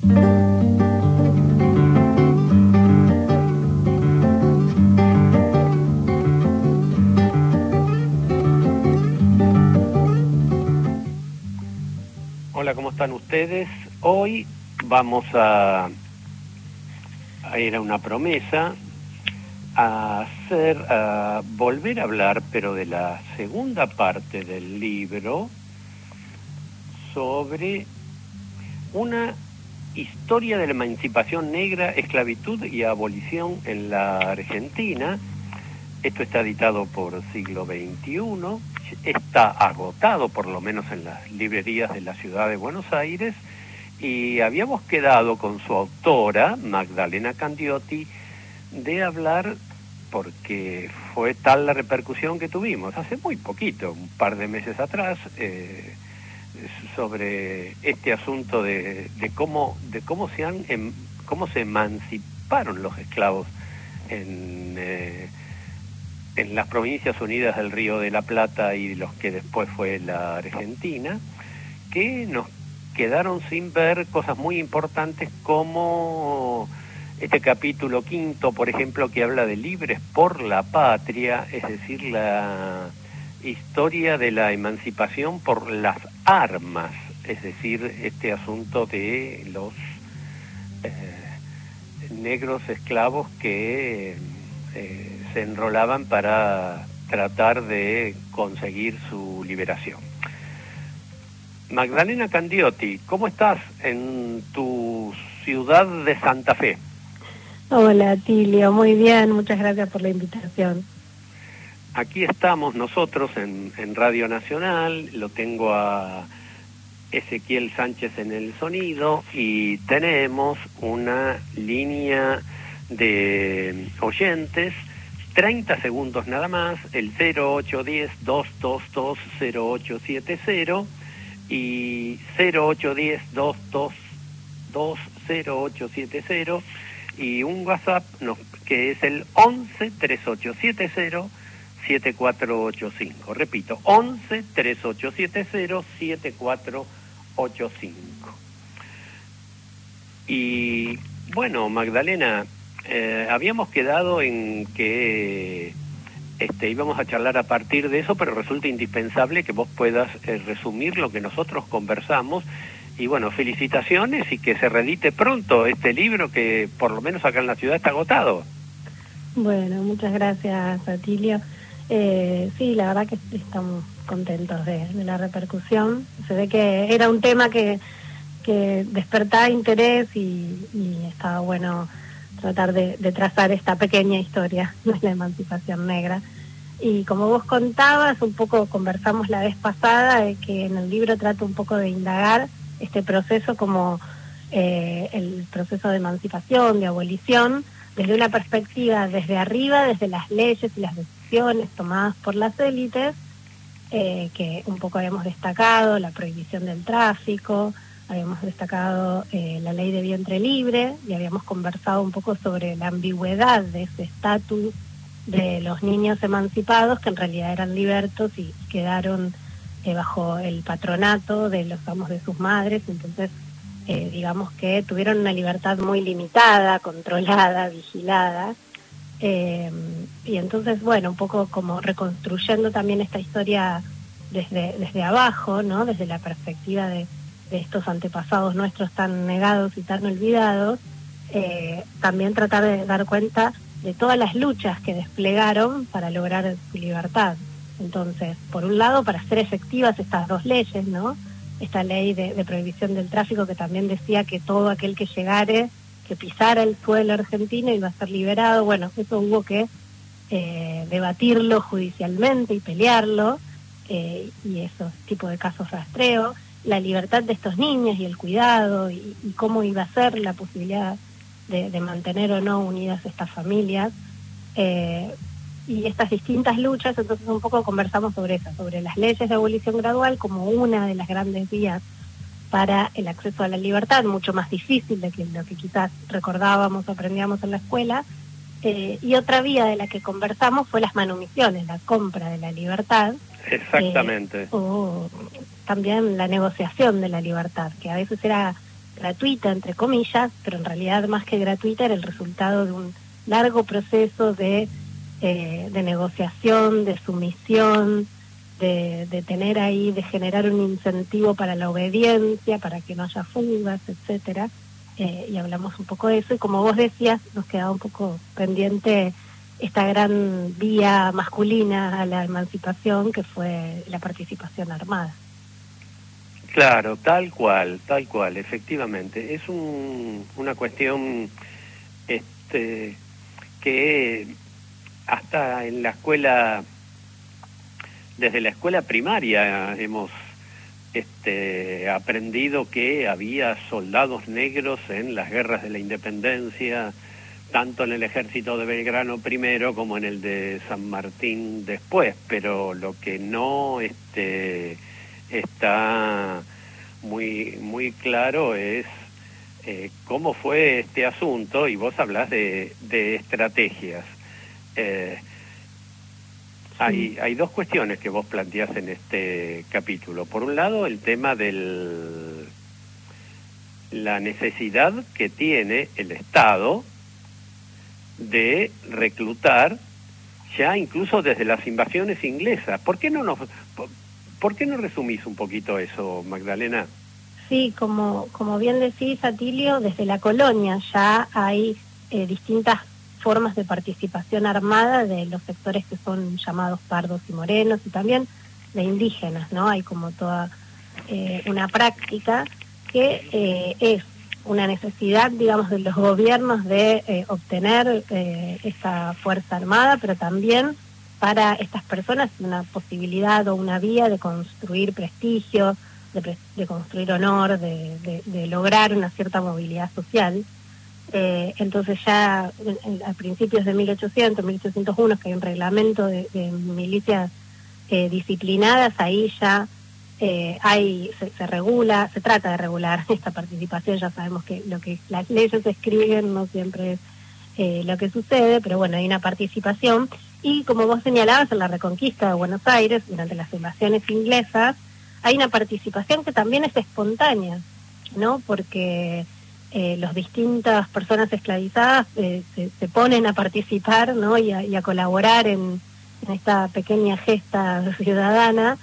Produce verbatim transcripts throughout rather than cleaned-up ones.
Hola, ¿cómo están ustedes? Hoy vamos a, a ir a una promesa, a hacer, a volver a hablar, pero de la segunda parte del libro, sobre una historia de la emancipación negra, esclavitud y abolición en la Argentina. Esto está editado por Siglo veintiuno, está agotado por lo menos en las librerías de la ciudad de Buenos Aires, y habíamos quedado con su autora, Magdalena Candiotti, de hablar, porque fue tal la repercusión que tuvimos hace muy poquito, un par de meses atrás, eh, sobre este asunto de, de cómo de cómo se han em, cómo se emanciparon los esclavos en eh, en las Provincias Unidas del Río de la Plata y los que después fue la Argentina, que nos quedaron sin ver cosas muy importantes como este capítulo quinto, por ejemplo, que habla de libres por la patria, es decir, la historia de la emancipación por las armas, es decir, este asunto de los eh, negros esclavos que eh, se enrolaban para tratar de conseguir su liberación. Magdalena Candiotti, ¿cómo estás en tu ciudad de Santa Fe? Hola, Tilio, muy bien, muchas gracias por la invitación. Aquí estamos nosotros en, en Radio Nacional, lo tengo a Ezequiel Sánchez en el sonido y tenemos una línea de oyentes, treinta segundos nada más, el cero ocho uno cero, dos dos dos, cero ocho siete cero y cero ocho uno cero, dos dos dos, cero ocho siete cero y un WhatsApp no, que es el once, treinta y ocho setenta, setenta y cuatro ochenta y cinco. Repito, once, treinta y ocho setenta, setenta y cuatro ochenta y cinco. Y bueno, Magdalena, eh, habíamos quedado en que este, íbamos a charlar a partir de eso, pero resulta indispensable que vos puedas eh, resumir lo que nosotros conversamos. Y bueno, felicitaciones y que se reedite pronto este libro que por lo menos acá en la ciudad está agotado. Bueno, muchas gracias, Atilio. Eh, sí, la verdad que estamos contentos de, de la repercusión. Se ve que era un tema que, que despertaba interés y, y estaba bueno tratar de, de trazar esta pequeña historia de la emancipación negra. Y como vos contabas, un poco conversamos la vez pasada, de que en el libro trato un poco de indagar este proceso como eh, el proceso de emancipación, de abolición, desde una perspectiva desde arriba, desde las leyes y las decisiones tomadas por las élites, eh, que un poco habíamos destacado, la prohibición del tráfico, habíamos destacado eh, la ley de vientre libre, y habíamos conversado un poco sobre la ambigüedad de ese estatus de los niños emancipados, que en realidad eran libertos y quedaron eh, bajo el patronato de los amos de sus madres. Entonces eh, digamos que tuvieron una libertad muy limitada, controlada, vigilada, eh, y entonces bueno, un poco como reconstruyendo también esta historia desde, desde abajo, ¿no? Desde la perspectiva de, de estos antepasados nuestros tan negados y tan olvidados, eh, también tratar de dar cuenta de todas las luchas que desplegaron para lograr su libertad. Entonces, por un lado, para hacer efectivas estas dos leyes, ¿no? Esta ley de, de prohibición del tráfico, que también decía que todo aquel que llegare, que pisara el suelo argentino, iba a ser liberado. Bueno, eso hubo que eh, debatirlo judicialmente y pelearlo, eh, y esos tipos de casos rastreo, la libertad de estos niños y el cuidado, y, y cómo iba a ser la posibilidad De, de mantener o no unidas estas familias, eh, y estas distintas luchas. Entonces un poco conversamos sobre eso, sobre las leyes de abolición gradual como una de las grandes vías para el acceso a la libertad, mucho más difícil de que lo que quizás recordábamos o aprendíamos en la escuela, eh, y otra vía de la que conversamos fue las manumisiones, la compra de la libertad. Exactamente. Eh, o también la negociación de la libertad, que a veces era gratuita, entre comillas, pero en realidad más que gratuita era el resultado de un largo proceso de, eh, de negociación, de sumisión, de, de tener ahí, de generar un incentivo para la obediencia, para que no haya fugas, etcétera. Eh, y hablamos un poco de eso, y como vos decías, nos quedaba un poco pendiente esta gran vía masculina a la emancipación, que fue la participación armada. Claro, tal cual, tal cual, efectivamente. Es un, una cuestión este, que hasta en la escuela, desde la escuela primaria hemos este, aprendido que había soldados negros en las guerras de la independencia, tanto en el ejército de Belgrano primero como en el de San Martín después, pero lo que no este, está muy, muy claro es eh, cómo fue este asunto, y vos hablás de, de estrategias. Eh, hay, hay dos cuestiones que vos planteás en este capítulo. Por un lado, el tema de la necesidad que tiene el Estado de reclutar ya incluso desde las invasiones inglesas. ¿Por qué no nos, por, por qué no resumís un poquito eso, Magdalena? Sí, como, como bien decís, Atilio, desde la colonia ya hay eh, distintas formas de participación armada de los sectores que son llamados pardos y morenos, y también de indígenas, ¿no? Hay como toda eh, una práctica que eh, es una necesidad, digamos, de los gobiernos de eh, obtener eh, esta fuerza armada, pero también para estas personas una posibilidad o una vía de construir prestigio, de, pre de construir honor, de, de, de lograr una cierta movilidad social. Eh, entonces ya en, en, a principios de mil ochocientos, mil ochocientos uno, que hay un reglamento de, de milicias eh, disciplinadas, ahí ya eh, hay se, se regula, se trata de regular esta participación. Ya sabemos que lo que las leyes escriben no siempre es eh, lo que sucede, pero bueno, hay una participación, y como vos señalabas, en la Reconquista de Buenos Aires, durante las invasiones inglesas, hay una participación que también es espontánea, ¿no? Porque eh, las distintas personas esclavizadas eh, se, se ponen a participar, ¿no? Y a, y a colaborar en, en esta pequeña gesta ciudadana,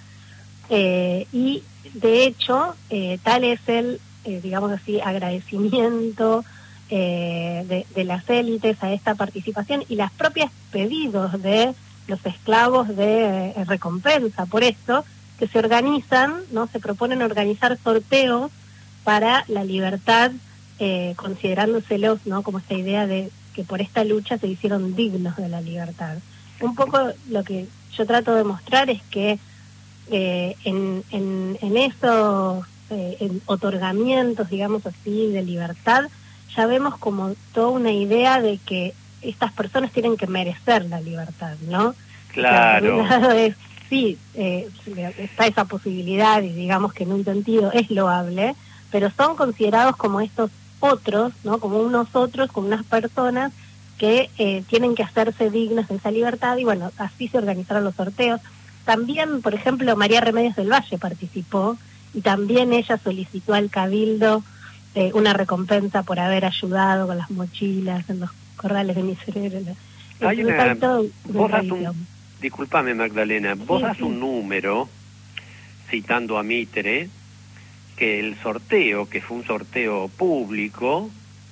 eh, y de hecho, eh, tal es el, eh, digamos así, agradecimiento eh, de, de las élites a esta participación, y las propias pedidos de los esclavos de eh, recompensa por esto, que se organizan, ¿no? Se proponen organizar sorteos para la libertad, eh, considerándoselos, ¿no? Como esta idea de que por esta lucha se hicieron dignos de la libertad. Un poco lo que yo trato de mostrar es que eh, en, en, en esos eh, en otorgamientos, digamos así, de libertad, ya vemos como toda una idea de que estas personas tienen que merecer la libertad, ¿no? Claro. Por un lado es, sí, eh, está esa posibilidad, y digamos que en un sentido es loable, pero son considerados como estos otros, ¿no? Como unos otros, como unas personas que eh, tienen que hacerse dignas de esa libertad, y bueno, así se organizaron los sorteos. También, por ejemplo, María Remedios del Valle participó, y también ella solicitó al Cabildo eh, una recompensa por haber ayudado con las mochilas en los corrales de Miserere. Hay una, vos das un, disculpame Magdalena, vos sí, das sí. un número, citando a Mitre, que el sorteo, que fue un sorteo público,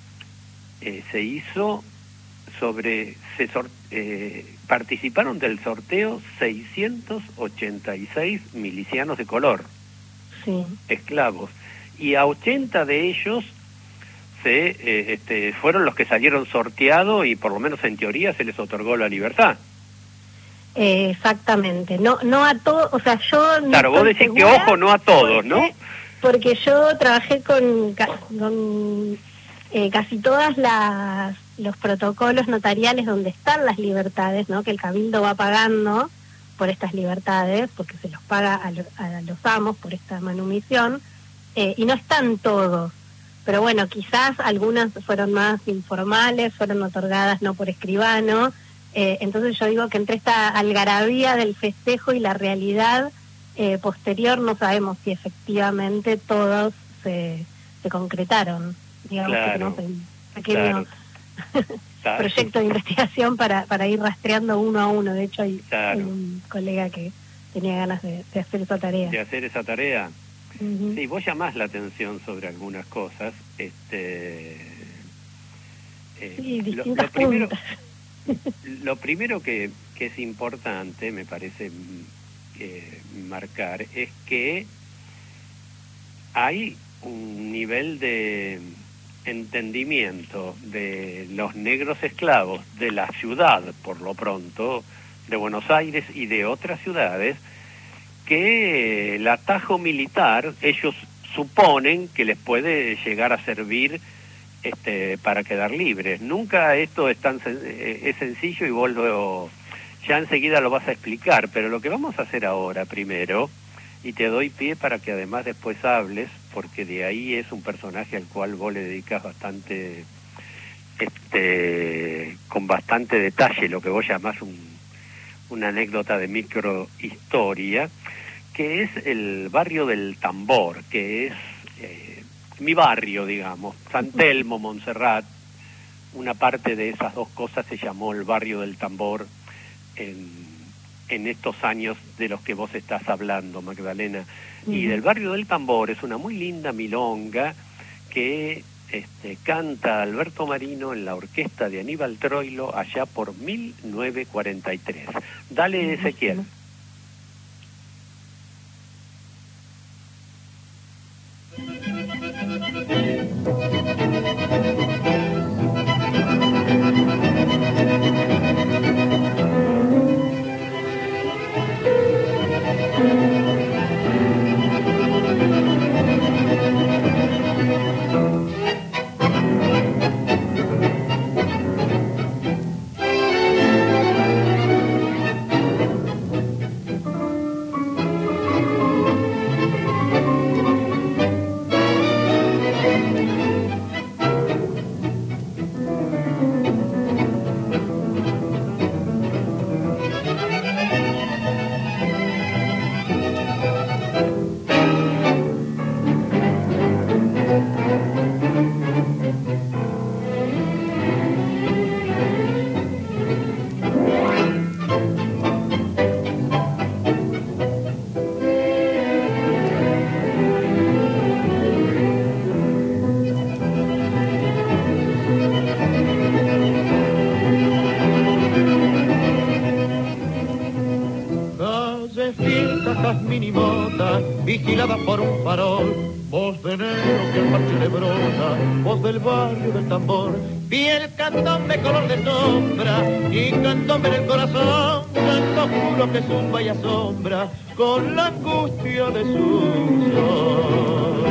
eh, se hizo sobre, se sort, eh, participaron del sorteo seiscientos ochenta y seis milicianos de color, sí. esclavos, y a ochenta de ellos se, eh, este, fueron los que salieron sorteados, y por lo menos en teoría se les otorgó la libertad. Eh, exactamente, no no a todos, o sea, yo... No claro, vos decís que ojo, no a todos, porque, ¿no? Porque yo trabajé con, con eh, casi todas las los protocolos notariales donde están las libertades, ¿no? Que el Cabildo va pagando por estas libertades, porque se los paga a, lo, a los amos por esta manumisión, eh, y no están todos. Pero bueno, quizás algunas fueron más informales, fueron otorgadas no por escribano. Eh, entonces yo digo que entre esta algarabía del festejo y la realidad eh, posterior no sabemos si efectivamente todos se, se concretaron, digamos, claro, que tenemos un pequeño claro. proyecto de investigación para, para ir rastreando uno a uno. De hecho, hay, claro. hay un colega que tenía ganas de, de hacer esa tarea. De hacer esa tarea. Uh-huh. Sí, vos llamás la atención sobre algunas cosas. Este, eh, sí, distintas lo, lo primero, puntas. lo primero que, que es importante, me parece eh, marcar, es que hay un nivel de entendimiento de los negros esclavos de la ciudad, por lo pronto, de Buenos Aires y de otras ciudades, que el atajo militar ellos suponen que les puede llegar a servir este, para quedar libres. Nunca esto es tan sen- es sencillo y vos lo, ya enseguida lo vas a explicar, pero lo que vamos a hacer ahora primero, y te doy pie para que además después hables, porque de ahí es un personaje al cual vos le dedicas bastante, este, con bastante detalle, lo que vos llamás un, una anécdota de microhistoria, que es el barrio del Tambor, que es eh, mi barrio, digamos, San Telmo, Montserrat, una parte de esas dos cosas se llamó el barrio del Tambor en en estos años de los que vos estás hablando, Magdalena. Uh-huh. Y del barrio del Tambor es una muy linda milonga que este, canta Alberto Marino en la orquesta de Aníbal Troilo allá por mil novecientos cuarenta y tres. Dale, Ezequiel. Uh-huh. Vigilada por un farol, voz de negro que al parche le brota, voz del barrio del Tambor, piel candombe color de sombra y candombe en el corazón, canto oscuro que zumba y asombra con la angustia de su sol.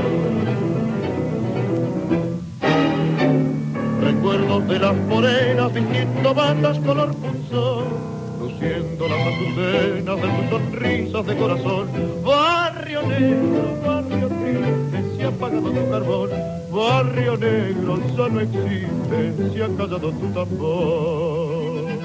Recuerdos de las morenas vistiendo bandas color punzón, luciendo las azucenas de sus sonrisas de corazón. Barrio negro, barrio triste, se ha apagado tu carbón. Barrio negro, ya no existe, se ha callado tu tambor.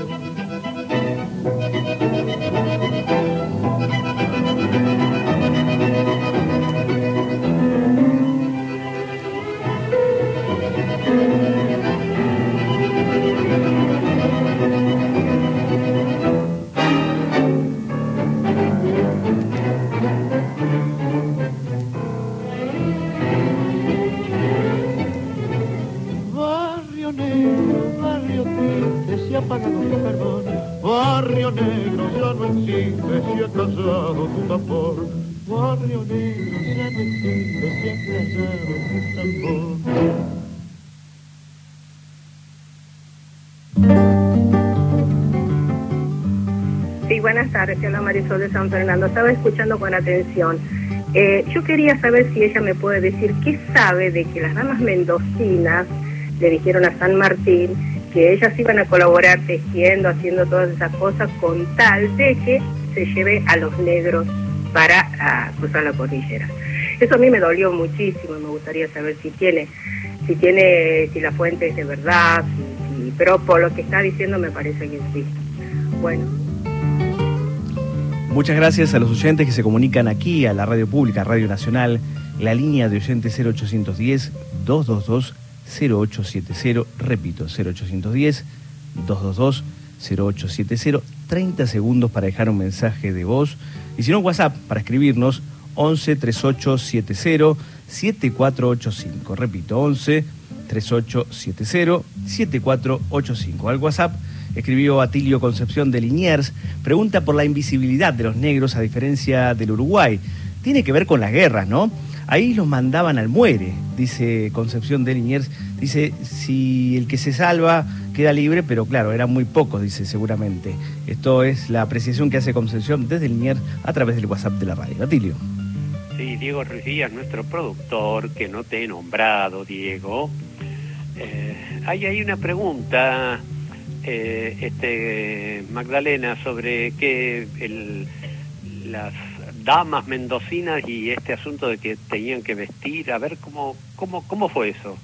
Apagado tu carbón, barrio negro ya no existe, se ha callado tu tambor. Barrio negro ya no existe, se ha callado tu tambor. Sí, buenas tardes, soy la Marisol de San Fernando. Estaba escuchando con atención. Eh, yo quería saber si ella me puede decir qué sabe de que las damas mendocinas le dijeron a San Martín que ellas iban a colaborar tejiendo, haciendo todas esas cosas con tal de que se lleve a los negros para uh, cruzar la cordillera. Eso a mí me dolió muchísimo y me gustaría saber si tiene, si tiene, si la fuente es de verdad, si, si, pero por lo que está diciendo me parece que sí. Bueno. Muchas gracias a los oyentes que se comunican aquí a la radio pública, Radio Nacional, la línea de oyentes cero ochocientos diez, dos dos dos, cero ocho siete cero, repito, cero ochocientos diez, dos dos dos, cero ocho siete cero, treinta segundos para dejar un mensaje de voz, y si no, WhatsApp para escribirnos, once, treinta y ocho setenta, setenta y cuatro ochenta y cinco, repito, once, treinta y ocho setenta, setenta y cuatro ochenta y cinco. Al WhatsApp escribió Atilio Concepción de Liniers, pregunta por la invisibilidad de los negros a diferencia del Uruguay. Tiene que ver con las guerras, ¿no? Ahí los mandaban al muere, dice Concepción de Liniers. Dice, si el que se salva queda libre, pero claro, eran muy pocos, dice seguramente. Esto es la apreciación que hace Concepción desde Liniers a través del WhatsApp de la radio. Atilio. Sí, Diego Ruiz Díaz, nuestro productor, que no te he nombrado, Diego. Eh, ahí hay una pregunta, eh, este Magdalena, sobre que el, las damas mendocinas y este asunto de que tenían que vestir, a ver cómo cómo cómo fue eso.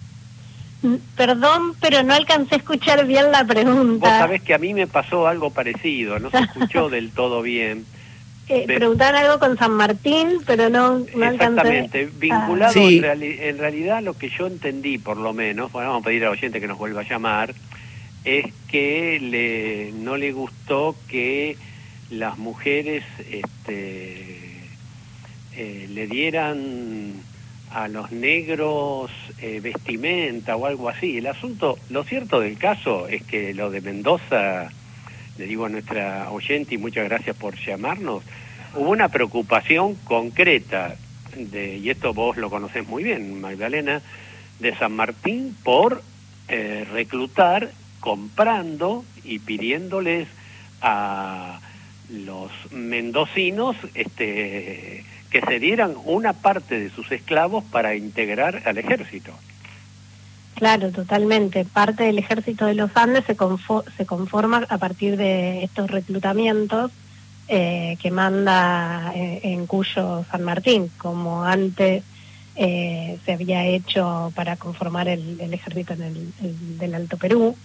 Perdón, pero no alcancé a escuchar bien la pregunta. Vos sabés que a mí me pasó algo parecido, no se escuchó del todo bien. Eh, de... Preguntaban algo con San Martín, pero no, no alcancé. Exactamente, vinculado ah. sí. en, reali en realidad lo que yo entendí, por lo menos, bueno, vamos a pedir al oyente que nos vuelva a llamar, es que le no le gustó que las mujeres este, eh, le dieran a los negros eh, vestimenta o algo así. El asunto, lo cierto del caso es que lo de Mendoza, le digo a nuestra oyente y muchas gracias por llamarnos, hubo una preocupación concreta, de, y esto vos lo conocés muy bien, Magdalena, de San Martín por eh, reclutar comprando y pidiéndoles a los mendocinos este, que se dieran una parte de sus esclavos para integrar al ejército. Claro, totalmente. Parte del ejército de los Andes se, confo se conforma a partir de estos reclutamientos eh, que manda eh, en Cuyo San Martín, como antes eh, se había hecho para conformar el, el ejército en el, el, del Alto Perú.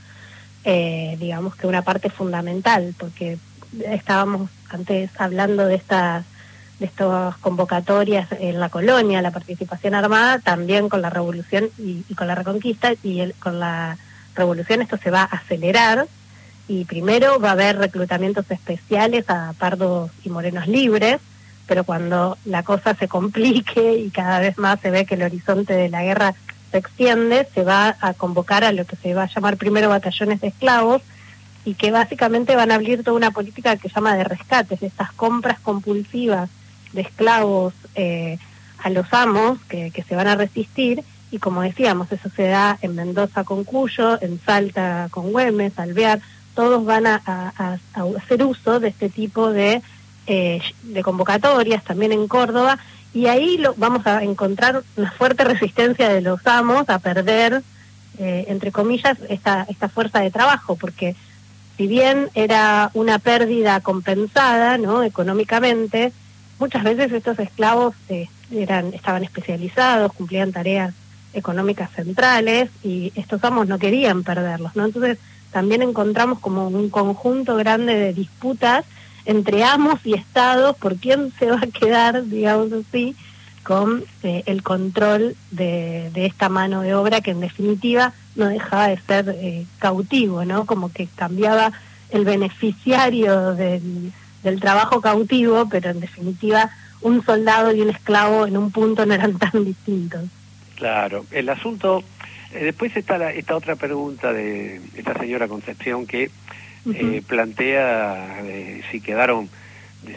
Eh, digamos que una parte fundamental, porque estábamos antes hablando de estas de estas convocatorias en la colonia, la participación armada, también con la revolución y, y con la reconquista, y el, con la revolución esto se va a acelerar, y primero va a haber reclutamientos especiales a pardos y morenos libres, pero cuando la cosa se complique y cada vez más se ve que el horizonte de la guerra se extiende, se va a convocar a lo que se va a llamar primero batallones de esclavos, y que básicamente van a abrir toda una política que se llama de rescates, de estas compras compulsivas de esclavos eh, a los amos que, que se van a resistir, y como decíamos, eso se da en Mendoza con Cuyo, en Salta con Güemes, Alvear, todos van a, a, a hacer uso de este tipo de, eh, de convocatorias, también en Córdoba, y ahí lo, vamos a encontrar una fuerte resistencia de los amos a perder, eh, entre comillas, esta, esta fuerza de trabajo, porque si bien era una pérdida compensada, ¿no?, económicamente, muchas veces estos esclavos eh, eran, estaban especializados, cumplían tareas económicas centrales, y estos amos no querían perderlos, ¿no? Entonces también encontramos como un conjunto grande de disputas entre amos y estados por quién se va a quedar, digamos así, con eh, el control de, de esta mano de obra que en definitiva no dejaba de ser eh, cautivo, ¿no? Como que cambiaba el beneficiario del, del trabajo cautivo, pero en definitiva un soldado y un esclavo en un punto no eran tan distintos. Claro, el asunto, eh, después está la, esta otra pregunta de esta señora Concepción que uh-huh. eh, plantea eh, si quedaron, de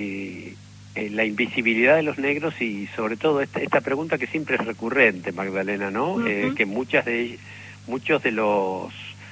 si eh, la invisibilidad de los negros, y sobre todo esta, esta pregunta que siempre es recurrente, Magdalena, ¿no? Uh-huh. eh, que muchas de muchos de los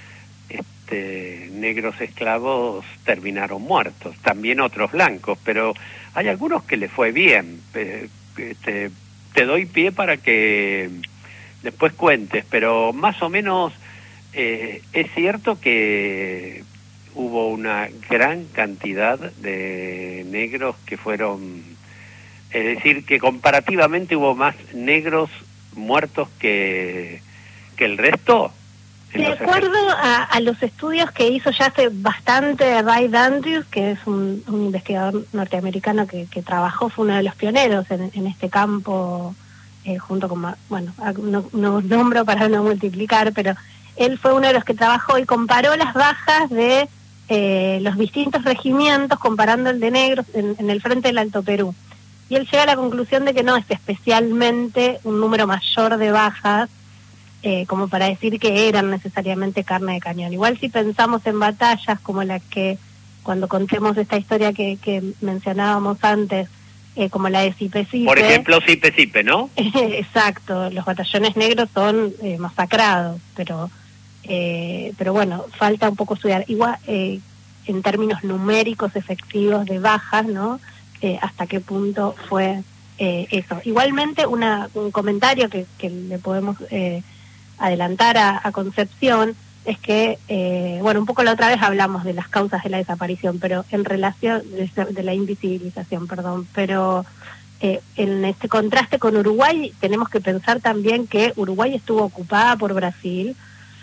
este, negros esclavos terminaron muertos, también otros blancos, pero hay algunos que le fue bien. Eh, este, te doy pie para que después cuentes, pero más o menos eh, es cierto que hubo una gran cantidad de negros que fueron, es decir, que comparativamente hubo más negros muertos que, que el resto. De acuerdo a, a los estudios que hizo ya hace bastante Ray Andrews, que es un, un investigador norteamericano que, que trabajó, fue uno de los pioneros en, en este campo eh, junto con, bueno, no, no nombro para no multiplicar, pero él fue uno de los que trabajó y comparó las bajas de eh, los distintos regimientos, comparando el de negros en, en el frente del Alto Perú. Y él llega a la conclusión de que no es especialmente un número mayor de bajas, eh, como para decir que eran necesariamente carne de cañón. Igual si pensamos en batallas como las que, cuando contemos esta historia que, que mencionábamos antes, eh, como la de Sipe Sipe. Por ejemplo, Sipe Sipe, ¿no? Exacto, los batallones negros son eh, masacrados, pero eh, pero bueno, falta un poco estudiar. Igual, eh, en términos numéricos efectivos de bajas, ¿no? Eh, hasta qué punto fue eh, eso. Igualmente, una, un comentario que, que le podemos eh, adelantar a, a Concepción es que, eh, bueno, un poco la otra vez hablamos de las causas de la desaparición, pero en relación, de, de la invisibilización, perdón, pero eh, en este contraste con Uruguay tenemos que pensar también que Uruguay estuvo ocupada por Brasil,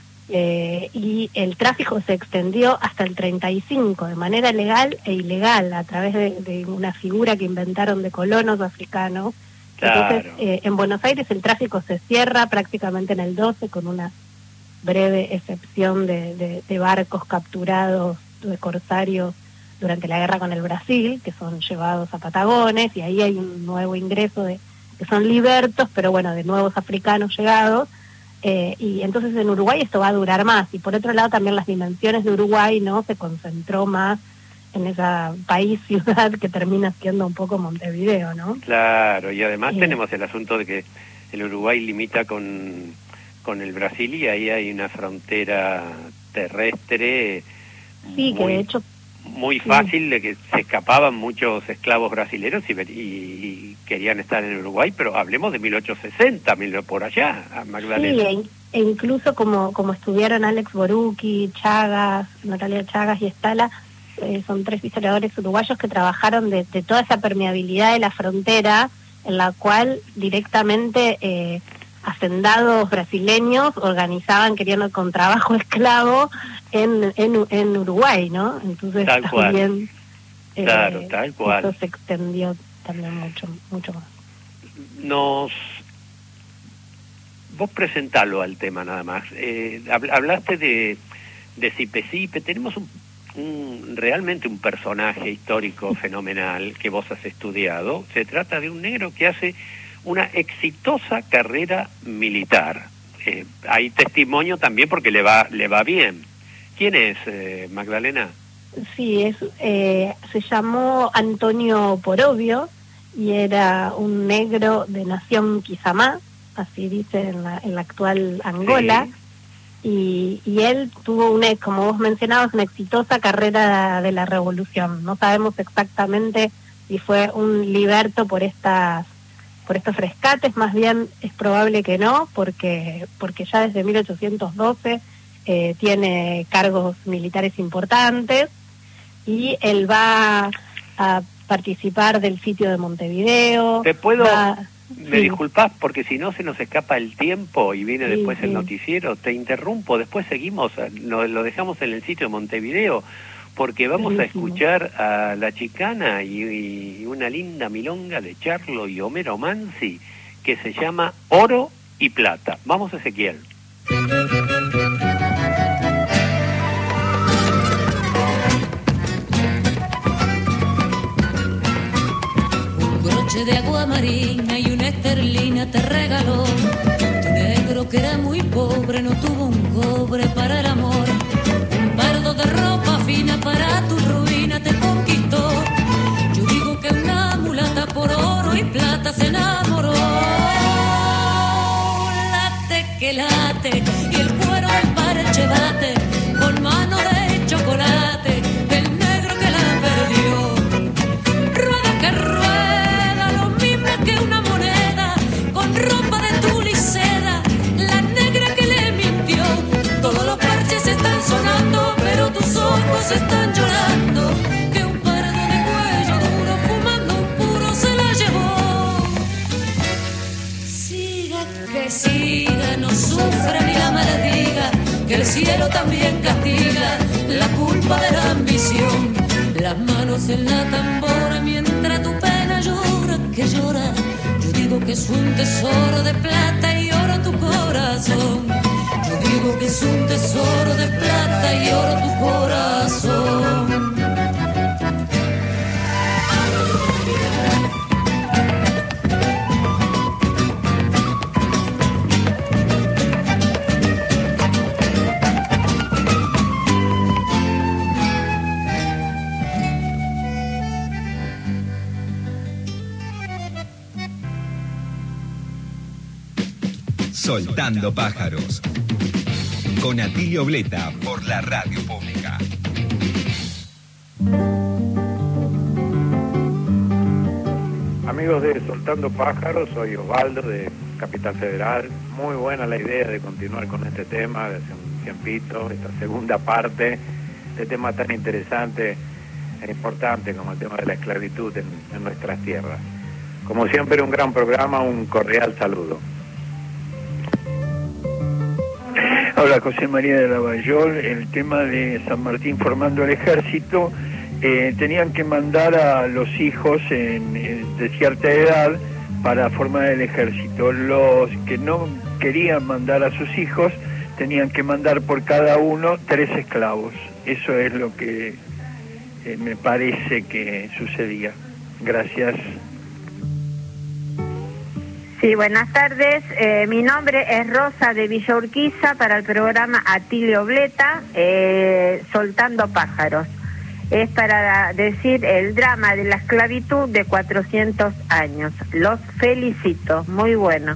Eh, y el tráfico se extendió hasta el treinta y cinco de manera legal e ilegal a través de, de una figura que inventaron de colonos africanos. Claro. Entonces, eh, en Buenos Aires el tráfico se cierra prácticamente en el doce, con una breve excepción de, de, de barcos capturados de corsarios durante la guerra con el Brasil, que son llevados a Patagones, y ahí hay un nuevo ingreso de que son libertos, pero bueno, de nuevos africanos llegados. Eh, y entonces en Uruguay esto va a durar más, y por otro lado también las dimensiones de Uruguay, ¿no? Se concentró más en esa país-ciudad que termina siendo un poco Montevideo, ¿no? Claro, y además eh, tenemos el asunto de que el Uruguay limita con, con el Brasil, y ahí hay una frontera terrestre sí, muy, que de hecho muy fácil, sí, de que se escapaban muchos esclavos brasileños y, y, y querían estar en Uruguay, pero hablemos de mil ochocientos sesenta, por allá, Magdalena. Sí, e, e incluso como, como estudiaron Alex Borucki, Chagas, Natalia Chagas y Estala, eh, son tres historiadores uruguayos que trabajaron de, de toda esa permeabilidad de la frontera, en la cual directamente eh, hacendados brasileños organizaban, queriendo con trabajo esclavo en, en, en Uruguay, ¿no? Entonces tal también cual. Claro, eh, tal cual. Eso se extendió también mucho, mucho más. Nos... Vos presentalo al tema nada más. Eh, hablaste de, de Sipe Sipe. Tenemos un, un, realmente un personaje histórico fenomenal que vos has estudiado. Se trata de un negro que hace una exitosa carrera militar. Eh, hay testimonio también porque le va, le va bien. ¿Quién es, eh, Magdalena? Sí, es, eh, se llamó Antonio Porobio y era un negro de nación Quizamá, así dice en la, en la actual Angola, sí. y, y él tuvo, una, como vos mencionabas, una exitosa carrera de la revolución. No sabemos exactamente si fue un liberto por estas por estos rescates, más bien es probable que no, porque porque ya desde mil ochocientos doce eh, tiene cargos militares importantes, y él va a participar del sitio de Montevideo. ¿Te puedo...? Va, me sí. disculpás, porque si no se nos escapa el tiempo y viene sí, después sí. el noticiero. Te interrumpo, después seguimos, lo, lo dejamos en el sitio de Montevideo, porque vamos sí, a escuchar sí. a La Chicana y, y una linda milonga de Charlo y Homero Mansi que se llama Oro y Plata. Vamos, Ezequiel. De agua marina y una esterlina te regaló. Tu negro que era muy pobre no tuvo un cobre para el amor. Un pardo de ropa fina para tu ruina te conquistó. Yo digo que una mulata por oro y plata se enamoró. Late que late y el cuero del parche bate con mano de chocolate del negro que la perdió. Rueda que rueda que una moneda con ropa de tul y seda, la negra que le mintió. Todos los parches están sonando, pero tus ojos están llorando. Que un pardo de cuello duro fumando un puro se la llevó. Siga que siga, no sufra ni la maldiga, que el cielo también castiga la culpa de la ambición. Las manos en la tambora mientras tu pena llora, que llora. Yo digo digo que es un tesoro de plata y oro tu corazón. Yo digo que es un tesoro de plata y oro tu corazón. Soltando pájaros, con Atilio Bleta por la Radio Pública. Amigos de Soltando Pájaros, soy Osvaldo de Capital Federal. Muy buena la idea de continuar con este tema de hace un tiempito, esta segunda parte de tema tan interesante e importante como el tema de la esclavitud en, en nuestras tierras. Como siempre, un gran programa, un cordial saludo. Hola, José María de Lavallol. El tema de San Martín formando el ejército, eh, tenían que mandar a los hijos en, en, de cierta edad para formar el ejército. Los que no querían mandar a sus hijos tenían que mandar por cada uno tres esclavos. Eso es lo que eh, me parece que sucedía. Gracias. Sí, buenas tardes. Eh, mi nombre es Rosa de Villa Urquiza para el programa Atilio Bleta, eh, Soltando Pájaros. Es para decir el drama de la esclavitud de cuatrocientos años. Los felicito, muy bueno.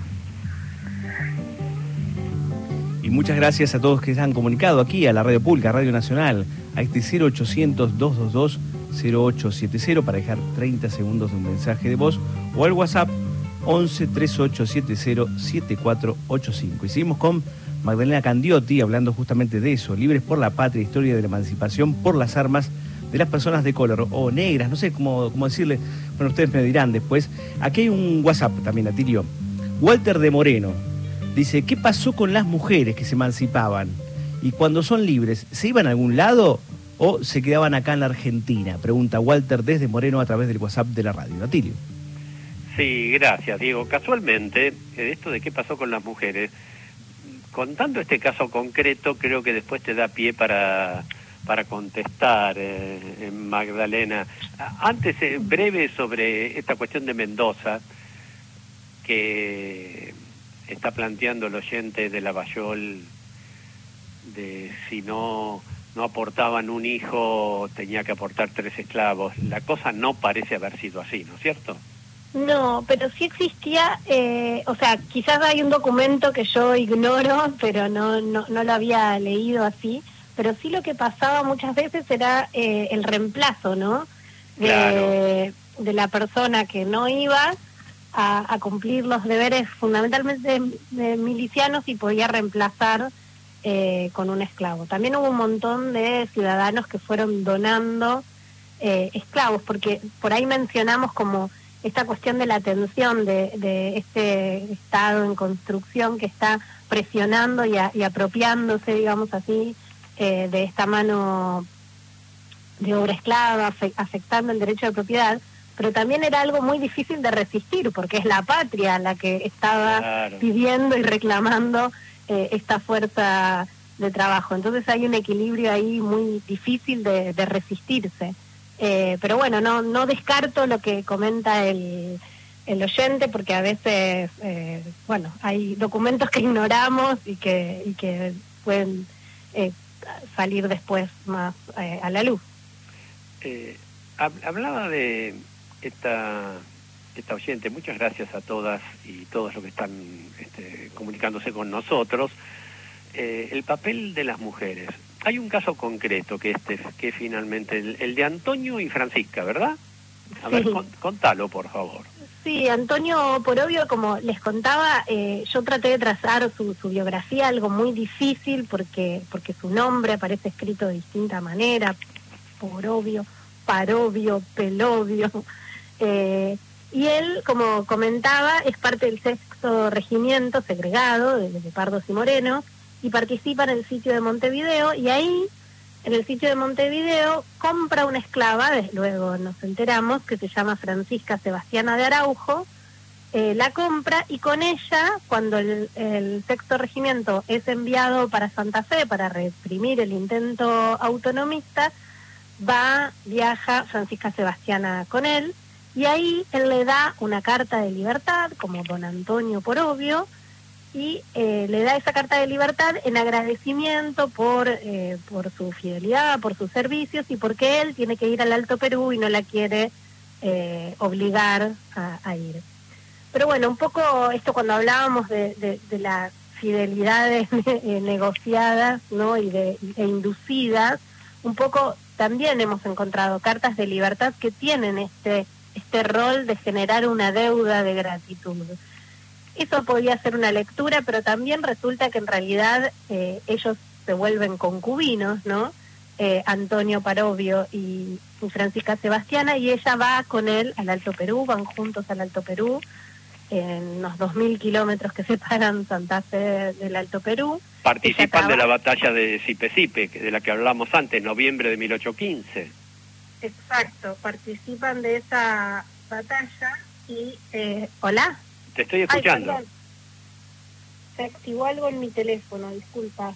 Y muchas gracias a todos que se han comunicado aquí a la Radio Pública, Radio Nacional, a este cero ochocientos, doscientos veintidós, cero ocho setenta para dejar treinta segundos de un mensaje de voz o al WhatsApp once, treinta y ocho setenta, setenta y cuatro ochenta y cinco. Y seguimos con Magdalena Candiotti hablando justamente de eso, Libres por la Patria, historia de la emancipación por las armas de las personas de color o negras, no sé cómo, cómo decirle, bueno, ustedes me dirán después. Aquí hay un WhatsApp también, Atilio. Walter de Moreno dice, ¿qué pasó con las mujeres que se emancipaban? Y cuando son libres, ¿se iban a algún lado o se quedaban acá en la Argentina? Pregunta Walter desde Moreno a través del WhatsApp de la radio. Atilio. Sí, gracias, Diego. Casualmente, esto de qué pasó con las mujeres, contando este caso concreto, creo que después te da pie para, para contestar, eh, Magdalena. Antes, eh, breve sobre esta cuestión de Mendoza, que está planteando el oyente de Lavallol, de si no, no aportaban un hijo, tenía que aportar tres esclavos. La cosa no parece haber sido así, ¿no es cierto? No, pero sí existía, eh, o sea, quizás hay un documento que yo ignoro, pero no, no, no lo había leído así, pero sí lo que pasaba muchas veces era eh, el reemplazo, ¿no? De, Claro. de la persona que no iba a, a cumplir los deberes fundamentalmente de, de milicianos y podía reemplazar eh, con un esclavo. También hubo un montón de ciudadanos que fueron donando eh, esclavos, porque por ahí mencionamos como esta cuestión de la tensión de, de este Estado en construcción que está presionando y, a, y apropiándose, digamos así, eh, de esta mano de obra esclava, afe, afectando el derecho de propiedad, pero también era algo muy difícil de resistir, porque es la patria la que estaba Claro. pidiendo y reclamando eh, esta fuerza de trabajo. Entonces hay un equilibrio ahí muy difícil de, de resistirse. Eh, pero bueno, no no descarto lo que comenta el, el oyente, porque a veces, eh, bueno, hay documentos que ignoramos y que, y que pueden eh, salir después más eh, a la luz. Eh, hab- hablaba de esta, esta oyente, muchas gracias a todas y todos los que están este, comunicándose con nosotros, eh, el papel de las mujeres. Hay un caso concreto que este que finalmente el, el de Antonio y Francisca, ¿verdad? A ver, Sí. con, contalo, por favor. Sí, Antonio, por obvio, como les contaba, eh, yo traté de trazar su, su biografía, algo muy difícil porque porque su nombre aparece escrito de distinta manera, por obvio, parobio, pelobio. Eh, y él, como comentaba, es parte del sexto regimiento segregado de, de Pardos y Morenos y participa en el sitio de Montevideo, y ahí, en el sitio de Montevideo, compra una esclava, desde luego nos enteramos, que se llama Francisca Sebastiana de Araujo, eh, la compra, y con ella, cuando el, el sexto regimiento es enviado para Santa Fe para reprimir el intento autonomista, va, viaja Francisca Sebastiana con él, y ahí él le da una carta de libertad, como don Antonio Porobio, y eh, le da esa carta de libertad en agradecimiento por, eh, por su fidelidad, por sus servicios, y porque él tiene que ir al Alto Perú y no la quiere eh, obligar a, a ir. Pero bueno, un poco esto cuando hablábamos de, de, de las fidelidades eh, negociadas, ¿no? y de, e inducidas, un poco también hemos encontrado cartas de libertad que tienen este, este rol de generar una deuda de gratitud. Eso podría ser una lectura, pero también resulta que en realidad eh, ellos se vuelven concubinos, ¿no? Eh, Antonio Porobio y, y Francisca Sebastiana, y ella va con él al Alto Perú, van juntos al Alto Perú, en unos dos mil kilómetros que separan Santa Fe del Alto Perú. Participan de la batalla de Sipe-Sipe, de la que hablamos antes, noviembre de mil ochocientos quince. Exacto, participan de esa batalla y... Eh, ¿Hola? Te estoy escuchando. Ay, se activó algo en mi teléfono, disculpa.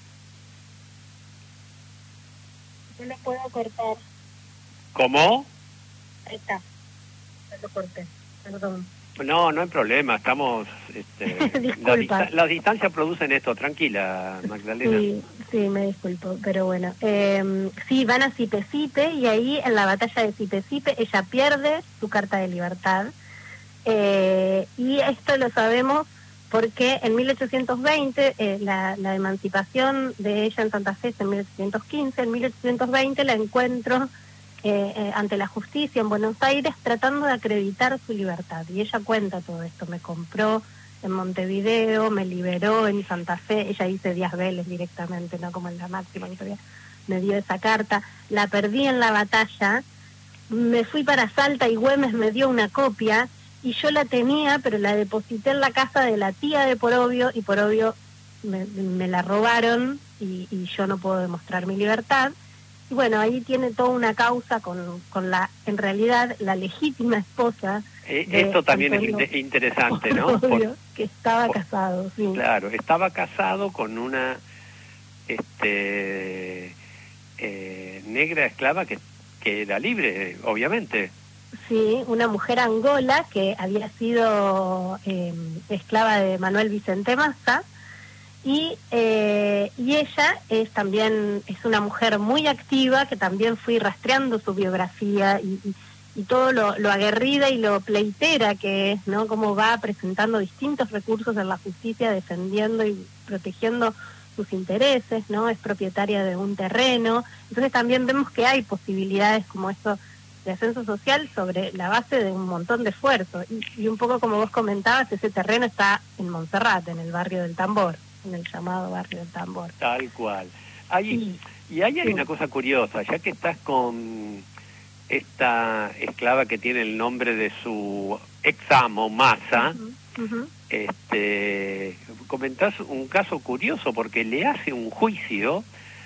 No lo puedo cortar. ¿Cómo? Ahí está. Ya lo corté, perdón. No, no hay problema, estamos... Este, la, dista las distancias producen esto, tranquila, Magdalena. Sí, sí, me disculpo, pero bueno. Eh, sí, van a Sipe-Sipe, y ahí en la batalla de Sipe-Sipe ella pierde su carta de libertad. Eh, y esto lo sabemos porque en mil ochocientos veinte, eh, la, la emancipación de ella en Santa Fe es en mil ochocientos quince, en mil ochocientos veinte la encuentro... Eh, eh, ante la justicia en Buenos Aires tratando de acreditar su libertad, y ella cuenta todo esto: me compró en Montevideo, me liberó en Santa Fe, ella dice Díaz Vélez directamente, no como en la máxima, me dio esa carta, la perdí en la batalla, me fui para Salta y Güemes me dio una copia y yo la tenía, pero la deposité en la casa de la tía de Porobio, y Porobio me, me la robaron y, y yo no puedo demostrar mi libertad. Y bueno, ahí tiene toda una causa con, con la, en realidad, la legítima esposa. Eh, esto también Antonio es interesante, ¿no? Por, que estaba por, casado, sí. Claro, estaba casado con una este eh, negra esclava que, que era libre, obviamente. Sí, una mujer angola que había sido eh, esclava de Manuel Vicente Massa. Y, eh, y ella es también es una mujer muy activa, que también fui rastreando su biografía y, y, y todo lo, lo aguerrida y lo pleitera que es, ¿no? Cómo va presentando distintos recursos en la justicia, defendiendo y protegiendo sus intereses, ¿no? Es propietaria de un terreno. Entonces también vemos que hay posibilidades como esto de ascenso social sobre la base de un montón de esfuerzo. Y, y un poco como vos comentabas, ese terreno está en Montserrat, en el barrio del Tambor, en el llamado barrio del Tambor. Tal cual. Hay, sí. Y ahí hay sí. una cosa curiosa, ya que estás con esta esclava que tiene el nombre de su ex amo, Massa, uh-huh. Uh-huh. este, comentás un caso curioso, porque le hace un juicio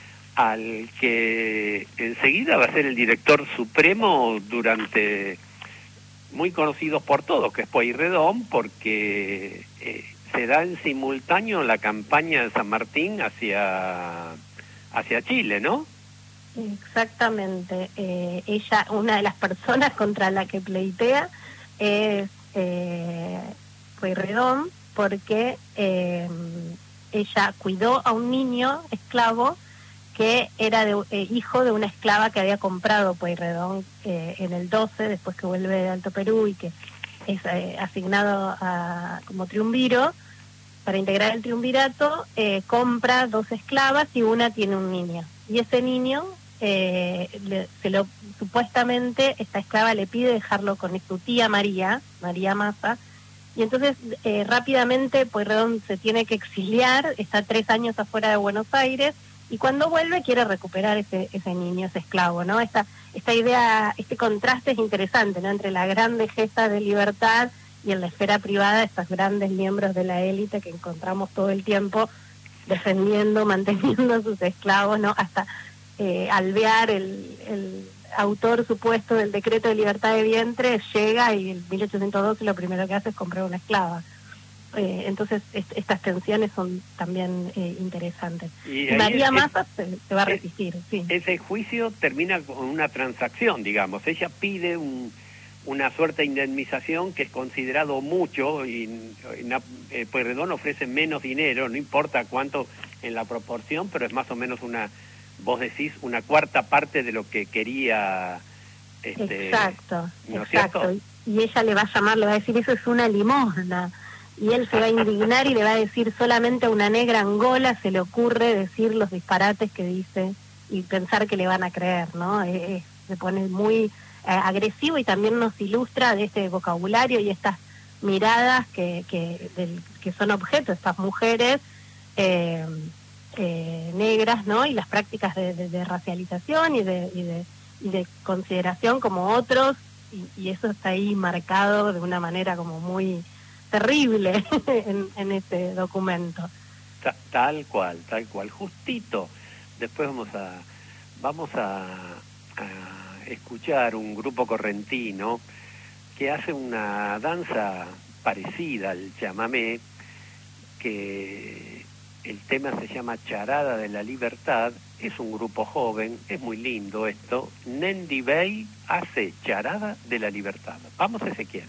al que enseguida va a ser el director supremo durante, muy conocidos por todos, que es Pueyrredón, porque... Eh, se da en simultáneo la campaña de San Martín hacia hacia Chile, ¿no? Exactamente. Eh, ella, una de las personas contra la que pleitea es eh, Pueyrredón, porque eh, ella cuidó a un niño esclavo que era de, eh, hijo de una esclava que había comprado Pueyrredón eh, en el doce, después que vuelve de Alto Perú y que es eh, asignado a, como triunviro, para integrar el triunvirato, eh, compra dos esclavas y una tiene un niño. Y ese niño, eh, le, se lo supuestamente, esta esclava le pide dejarlo con su tía María, María Massa, y entonces eh, rápidamente Pueyrredón se tiene que exiliar, está tres años afuera de Buenos Aires, y cuando vuelve quiere recuperar ese ese niño, ese esclavo, ¿no? Esta esta idea, este contraste es interesante, ¿no? Entre la grande gesta de libertad y en la esfera privada estos grandes miembros de la élite que encontramos todo el tiempo defendiendo, manteniendo a sus esclavos, ¿no? Hasta eh, alvear el, el autor supuesto del decreto de libertad de vientre llega y en mil ochocientos doce lo primero que hace es comprar una esclava. Eh, entonces est estas tensiones son también eh, interesantes. Y y María es, Massa se, se va a resistir. Es, sí. Ese juicio termina con una transacción, digamos. Ella pide un, una suerte de indemnización que es considerado mucho y, y eh, Pueyrredón ofrece menos dinero, no importa cuánto en la proporción, pero es más o menos una, vos decís, una cuarta parte de lo que quería... Este, exacto, ¿no es exacto. cierto? Y ella le va a llamar, le va a decir, eso es una limosna. Y él se va a indignar y le va a decir, solamente a una negra Angola se le ocurre decir los disparates que dice y pensar que le van a creer, ¿no? Eh, eh, se pone muy eh, agresivo y también nos ilustra de este vocabulario y estas miradas que, que, del, que son objeto de estas mujeres eh, eh, negras, ¿no? Y las prácticas de, de, de racialización y de, y, de, y de consideración como otros, y, y eso está ahí marcado de una manera como muy... terrible en, en ese documento. Ta, tal cual, tal cual, justito. Después vamos a vamos a, a escuchar un grupo correntino que hace una danza parecida al chamamé, que el tema se llama Charada de la Libertad. Es un grupo joven, es muy lindo esto. Nendi Bey hace Charada de la Libertad. Vamos, Ezequiel.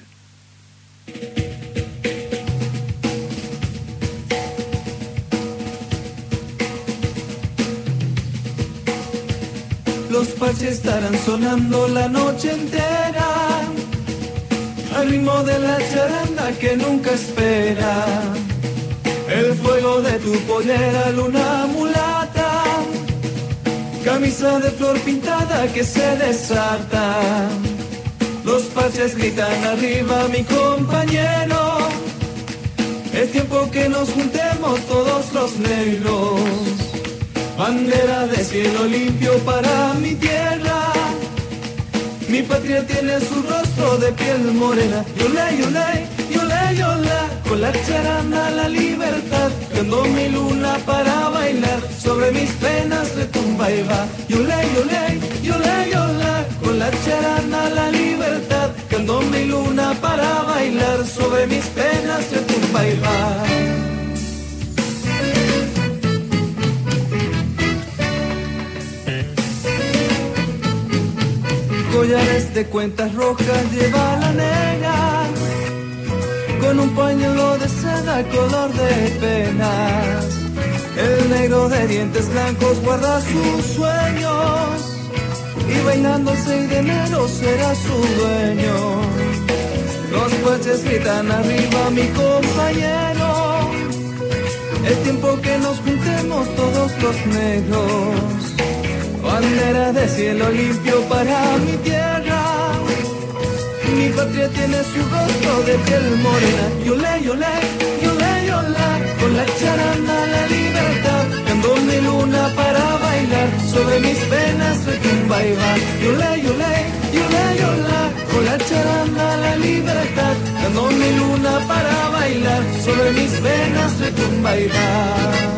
Los parches estarán sonando la noche entera, al ritmo de la charanda que nunca espera. El fuego de tu pollera, luna mulata, camisa de flor pintada que se desata. Los parches gritan arriba, mi compañero, es tiempo que nos juntemos todos los negros. Bandera de cielo limpio para mi tierra, mi patria tiene su rostro de piel morena. Yolé, yolé, yolé, yolá, con la charanda la libertad, cando mi luna para bailar, sobre mis penas retumba y va. Yolé, yolé, yolé, yolá, con la charanda la libertad, cando mi luna para bailar, sobre mis penas retumba y va. Collares de cuentas rojas lleva la negra, con un pañuelo de seda color de penas. El negro de dientes blancos guarda sus sueños, y bailando el seis de enero será su dueño. Los parches gritan arriba, mi compañero, es tiempo que nos juntemos todos los negros. Bandera de cielo limpio para mi tierra, mi patria tiene su rostro de piel morena. Yolé, yolé, yolé, yolá, con la charanda la libertad, cando mi luna para bailar, sobre mis penas retumba y va. Yolé, yolé, yolé, yolá, con la charanda la libertad, cando mi luna para bailar, sobre mis penas retumba y va.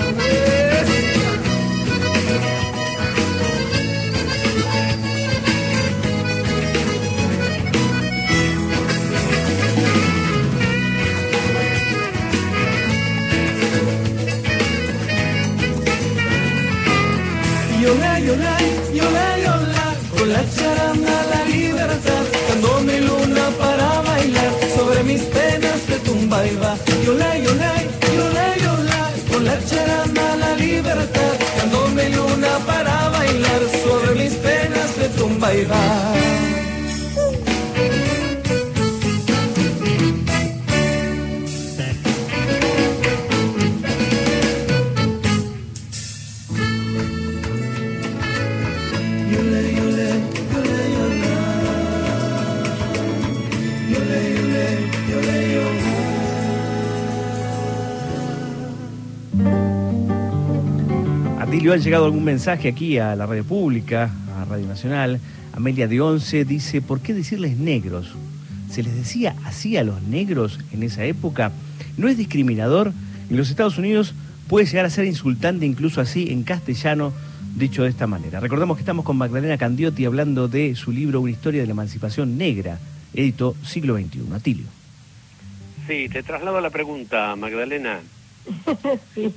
Yolé, yolé, yolé, yolá, con la charanda la libertad, cando mi luna para bailar, sobre mis penas retumba y va. Yolé, yolé, yolé, yolá, con la charanda la libertad, cando mi luna para bailar, sobre mis penas retumba y va. Atilio, ha llegado algún mensaje aquí a la radio pública, a Radio Nacional. Amelia de Once dice, ¿por qué decirles negros? ¿Se les decía así a los negros en esa época? ¿No es discriminador? En los Estados Unidos puede llegar a ser insultante incluso así en castellano, dicho de esta manera. Recordamos que estamos con Magdalena Candiotti hablando de su libro Una historia de la emancipación negra, editó Siglo veintiuno. Atilio. Sí, te traslado la pregunta, Magdalena. Sí.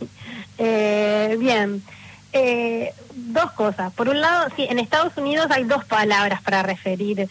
Eh, bien. Eh, dos cosas. Por un lado, sí, en Estados Unidos hay dos palabras para referir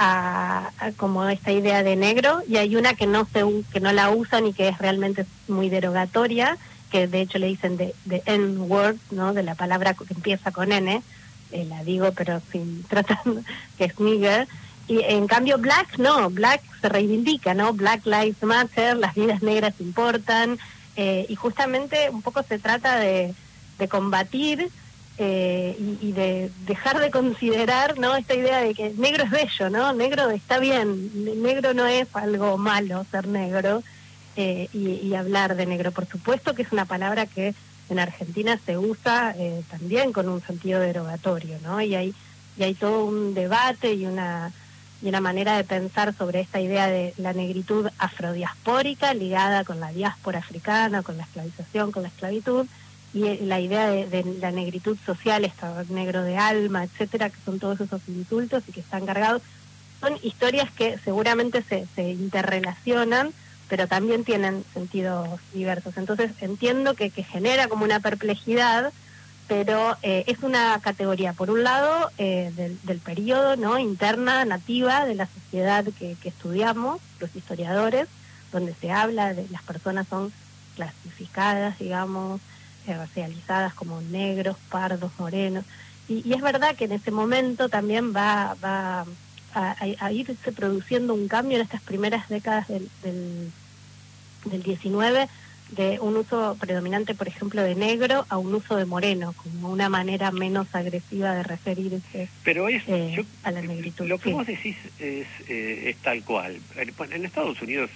a, a como esta idea de negro, y hay una que no se que no la usan y que es realmente muy derogatoria, que de hecho le dicen de, de N-word, ¿no? De la palabra que empieza con N, eh, la digo pero sin tratando, que es nigger. Y en cambio black no, black se reivindica, ¿no? Black Lives Matter, las vidas negras importan, eh, y justamente un poco se trata de, de combatir eh, y, y de dejar de considerar, ¿no? Esta idea de que negro es bello, ¿no? Negro está bien, negro no es algo malo ser negro, eh, y, y hablar de negro. Por supuesto que es una palabra que en Argentina se usa eh, también con un sentido derogatorio, ¿no? Y hay, y hay todo un debate y una... y una manera de pensar sobre esta idea de la negritud afrodiaspórica ligada con la diáspora africana, con la esclavización, con la esclavitud, y la idea de, de la negritud social, esta negro de alma, etcétera, que son todos esos insultos y que están cargados. Son historias que seguramente se, se interrelacionan, pero también tienen sentidos diversos. Entonces entiendo que, que genera como una perplejidad, pero eh, es una categoría, por un lado, eh, del, del periodo, ¿no? Interna, nativa de la sociedad que, que estudiamos, los historiadores, donde se habla de las personas son clasificadas, digamos, eh, racializadas como negros, pardos, morenos, y, y es verdad que en ese momento también va, va a, a irse produciendo un cambio en estas primeras décadas del, del, del diecinueve, de un uso predominante, por ejemplo, de negro a un uso de moreno, como una manera menos agresiva de referirse Pero es, eh, yo, a la negritud. Lo que sí. vos decís es, eh, es tal cual. En, en Estados Unidos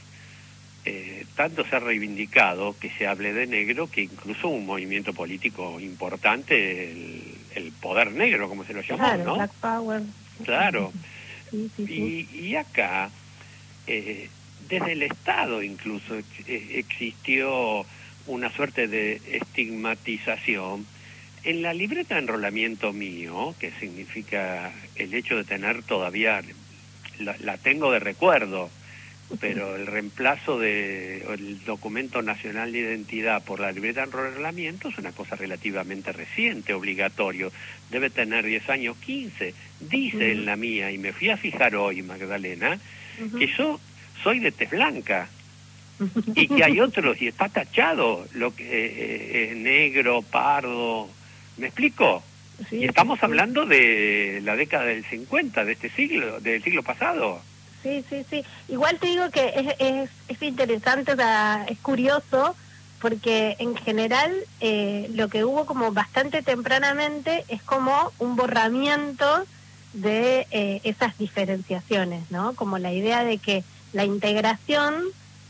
eh, tanto se ha reivindicado que se hable de negro que incluso un movimiento político importante, el, el poder negro, como se lo llamó, Claro, ¿no? Black Power. Claro. Sí, sí, sí. Y, y acá... Eh, desde el Estado incluso ex existió una suerte de estigmatización. En la libreta de enrolamiento mío, que significa el hecho de tener todavía, la, la tengo de recuerdo, pero el reemplazo del documento nacional de identidad por la libreta de enrolamiento es una cosa relativamente reciente, obligatorio. Debe tener diez años, quince. Dice uh-huh. en la mía, y me fui a fijar hoy, Magdalena, uh-huh. que yo soy de tez blanca y que hay otros y está tachado lo que eh, eh, negro, pardo, ¿me explico? Sí, y estamos sí. hablando de la década del cincuenta de este siglo, del siglo pasado. Sí, sí, sí. Igual te digo que es, es, es interesante, o sea, es curioso, porque en general eh, lo que hubo como bastante tempranamente es como un borramiento de eh, esas diferenciaciones, ¿no? Como la idea de que la integración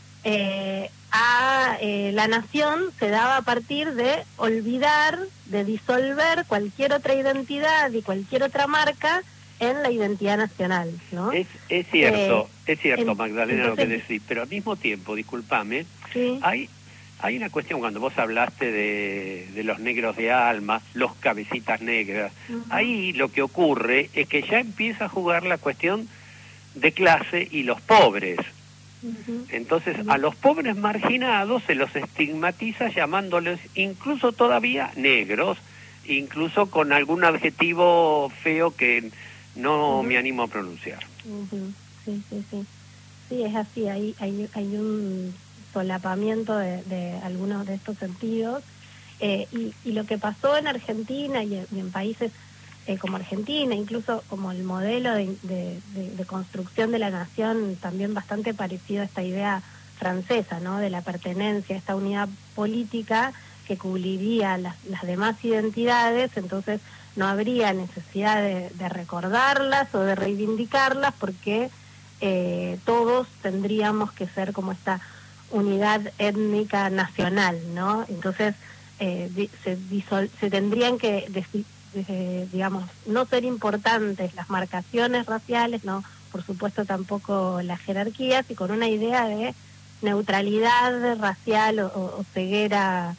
eh, a eh, la nación se daba a partir de olvidar, de disolver cualquier otra identidad y cualquier otra marca en la identidad nacional, ¿no? Es, es cierto, eh, es cierto, en, Magdalena, entonces, lo que decís, pero al mismo tiempo, discúlpame, ¿sí? hay hay una cuestión cuando vos hablaste de, de los negros de alma, los cabecitas negras, uh-huh. ahí lo que ocurre es que ya empieza a jugar la cuestión de clase y los pobres. Uh-huh. Entonces uh-huh. a los pobres marginados se los estigmatiza llamándoles incluso todavía negros, incluso con algún adjetivo feo que no uh-huh. me animo a pronunciar. Uh-huh. Sí, sí, sí. Sí, es así, hay, hay, hay un solapamiento de, de algunos de estos sentidos, eh, y, y lo que pasó en Argentina y en, y en países Eh, como Argentina, incluso como el modelo de, de, de, de construcción de la nación, también bastante parecido a esta idea francesa, ¿no? De la pertenencia, esta unidad política que cubriría las, las demás identidades, entonces no habría necesidad de, de recordarlas o de reivindicarlas porque eh, todos tendríamos que ser como esta unidad étnica nacional, ¿no? Entonces eh, se, disol se tendrían que decir Eh, digamos, no ser importantes las marcaciones raciales, no, por supuesto tampoco las jerarquías, y con una idea de neutralidad racial o, o ceguera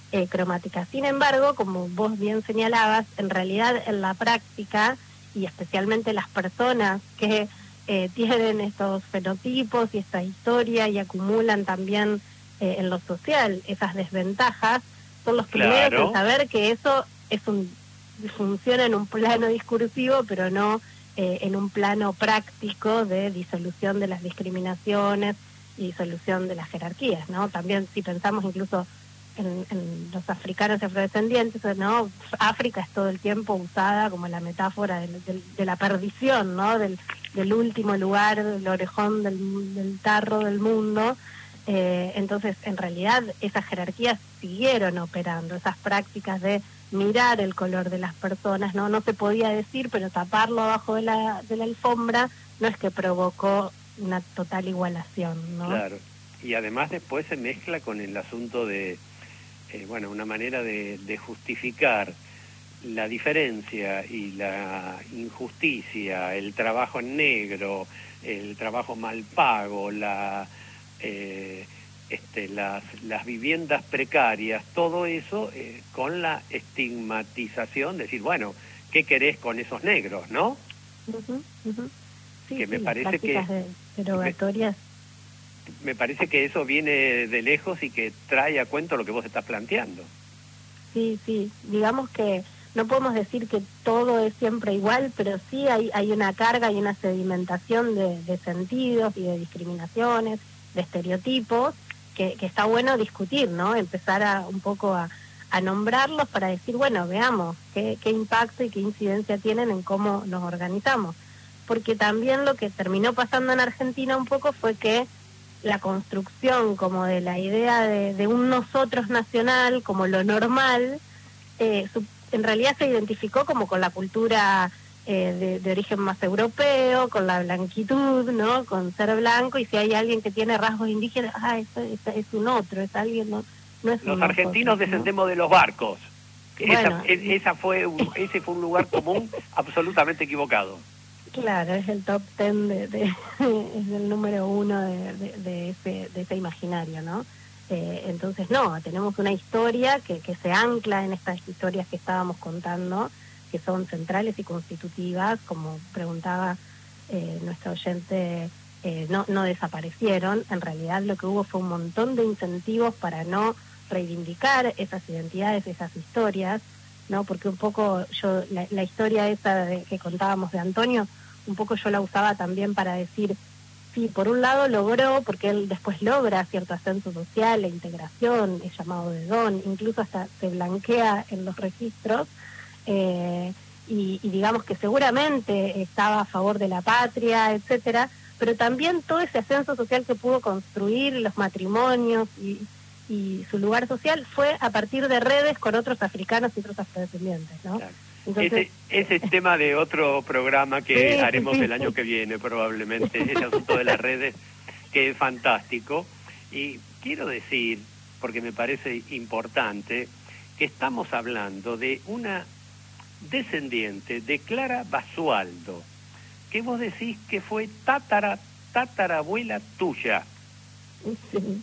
eh, cromática. Sin embargo, como vos bien señalabas, en realidad en la práctica, y especialmente las personas que eh, tienen estos fenotipos y esta historia y acumulan también eh, en lo social esas desventajas, son los primeros Claro. en saber que eso es un funciona en un plano discursivo, pero no eh, en un plano práctico de disolución de las discriminaciones y disolución de las jerarquías, ¿no? También si pensamos incluso en, en los africanos y afrodescendientes, ¿no? África es todo el tiempo usada como la metáfora de, de, de la perdición, ¿no? Del, del último lugar, del orejón del, del tarro del mundo. Eh, entonces, en realidad, esas jerarquías siguieron operando, esas prácticas de mirar el color de las personas, no no se podía decir, pero taparlo abajo de la, de la alfombra no es que provocó una total igualación, ¿no? Claro, y además después se mezcla con el asunto de, eh, bueno, una manera de, de justificar la diferencia y la injusticia, el trabajo en negro, el trabajo mal pago, la... Eh, Este, las, las viviendas precarias, todo eso eh, con la estigmatización, decir, bueno, ¿qué querés con esos negros, no? Uh-huh, uh-huh. Sí, que sí, me parece que de, derogatorias. Me, me parece que eso viene de lejos y que trae a cuento lo que vos estás planteando. Sí, sí, digamos que no podemos decir que todo es siempre igual, pero sí hay, hay una carga y una sedimentación de, de sentidos y de discriminaciones, de estereotipos, Que, que está bueno discutir, ¿no? Empezar a un poco a, a nombrarlos para decir, bueno, veamos qué, qué impacto y qué incidencia tienen en cómo nos organizamos. Porque también lo que terminó pasando en Argentina un poco fue que la construcción como de la idea de, de un nosotros nacional, como lo normal, eh, su, en realidad se identificó como con la cultura Eh, de, de origen más europeo, con la blanquitud, ¿no? Con ser blanco, y si hay alguien que tiene rasgos indígenas, ah, eso, eso es un otro, es alguien, no, no es Los un argentinos nosotros, descendemos ¿no? de los barcos. Bueno, esa, e, esa fue un, ese fue un lugar común absolutamente equivocado. Claro, es el top ten, de, de, es el número uno de, de, de, ese, de ese imaginario, ¿no? Eh, entonces, no, tenemos una historia que, que se ancla en estas historias que estábamos contando, que son centrales y constitutivas, como preguntaba eh, nuestra oyente, eh, no, no desaparecieron. En realidad lo que hubo fue un montón de incentivos para no reivindicar esas identidades, esas historias, ¿no? Porque un poco yo, la, la historia esa de, que contábamos de Antonio, un poco yo la usaba también para decir, sí, por un lado logró, porque él después logra cierto ascenso social, la integración, es llamado de don, incluso hasta se blanquea en los registros, Eh, y, y digamos que seguramente estaba a favor de la patria, etcétera, pero también todo ese ascenso social que pudo construir, los matrimonios y, y su lugar social, fue a partir de redes con otros africanos y otros afrodescendientes, ¿no? Claro. Entonces, ese, ese es tema de otro programa que sí, haremos sí, el año sí. que viene, probablemente, ese asunto de las redes, que es fantástico. Y quiero decir, porque me parece importante, que estamos hablando de una descendiente de Clara Basualdo, que vos decís que fue tatara, tatarabuela tuya. Sí.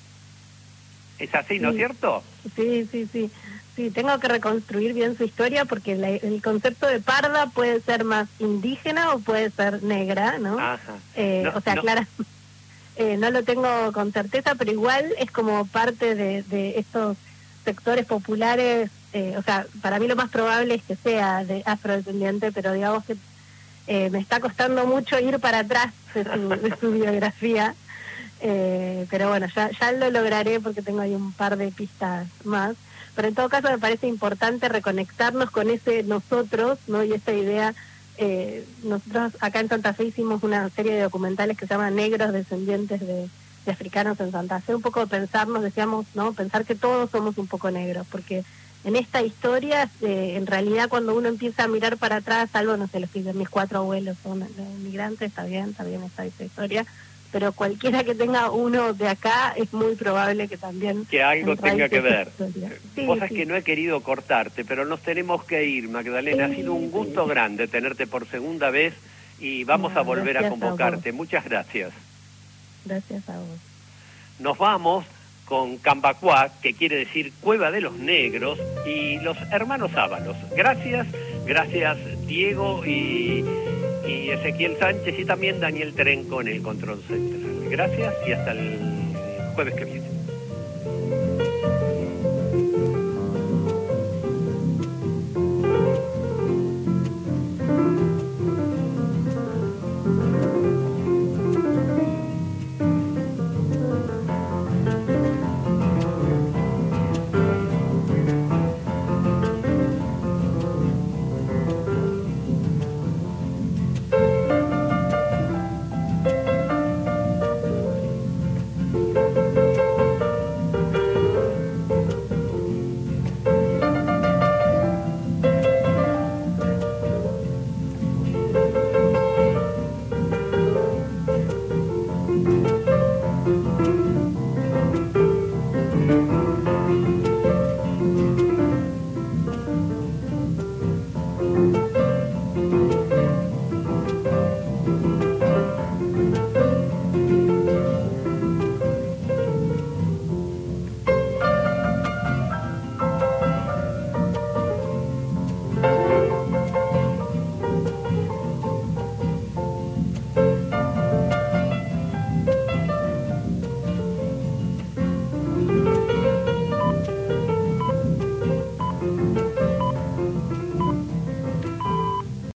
Es así, ¿no es Sí. cierto? Sí, sí, sí. Sí, tengo que reconstruir bien su historia porque la, el concepto de parda puede ser más indígena o puede ser negra, ¿no? Ajá. Eh, No, o sea, no. Clara, eh, no lo tengo con certeza, pero igual es como parte de, de estos sectores populares. Eh, o sea, para mí lo más probable es que sea de afrodescendiente, pero digamos que eh, me está costando mucho ir para atrás de su, de su biografía. Eh, pero bueno, ya, ya lo lograré porque tengo ahí un par de pistas más. Pero en todo caso me parece importante reconectarnos con ese nosotros, ¿no? Y esta idea, eh, nosotros acá en Santa Fe hicimos una serie de documentales que se llaman Negros Descendientes de, de Africanos en Santa Fe, un poco de pensarnos, decíamos, ¿no? Pensar que todos somos un poco negros, porque en esta historia, eh, en realidad cuando uno empieza a mirar para atrás, salvo, no sé, los que mis cuatro abuelos son inmigrantes, está bien, está bien esta, esta historia, pero cualquiera que tenga uno de acá es muy probable que también... Que algo tenga que ver. Sí, Vos sabés sí. que no he querido cortarte, pero nos tenemos que ir, Magdalena. Sí, ha sido un gusto sí. grande tenerte por segunda vez y vamos No, a volver a gracias a convocarte. vos. Muchas gracias. Gracias a vos. Nos vamos con Cambacuá, que quiere decir Cueva de los Negros, y los hermanos Ábalos. Gracias, gracias Diego y, y Ezequiel Sánchez, y también Daniel Terenco en el control central. Gracias y hasta el jueves que viene.